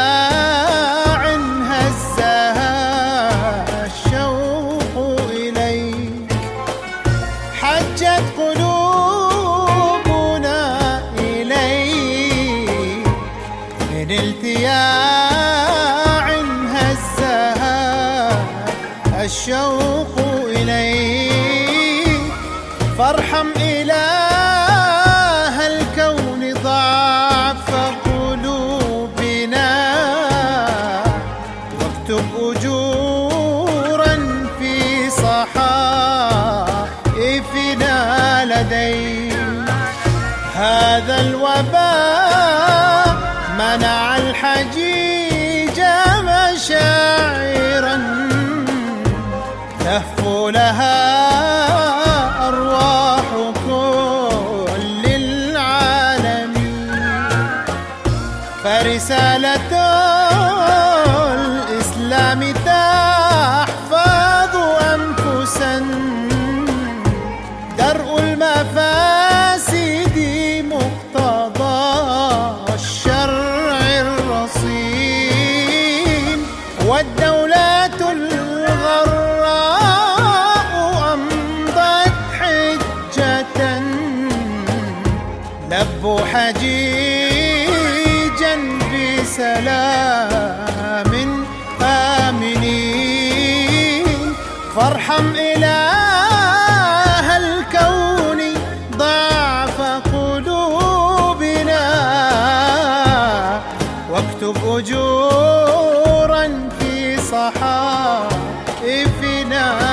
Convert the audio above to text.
اتياع هزها الشوق إليك، حجت قلوبنا إليك من التياع هزها الشوق إليك. فارحم إله الكون ضعف قلوبنا، واكتب أجورا في صحائفنا لديك. هذا الوباء منع الحجيج مشاعرا تهفو لها أرواح كل العالمين. فرسالة الإسلام تحفظ أنفسا، درء المفاسد مقتضى الشرع الرصين. والدولة الغراء أمضت حجة، لبوا حجيجا بسلام آمنين. فارحم إله الكون ضعف قلوبنا، واكتب أجورا في صحائفنا.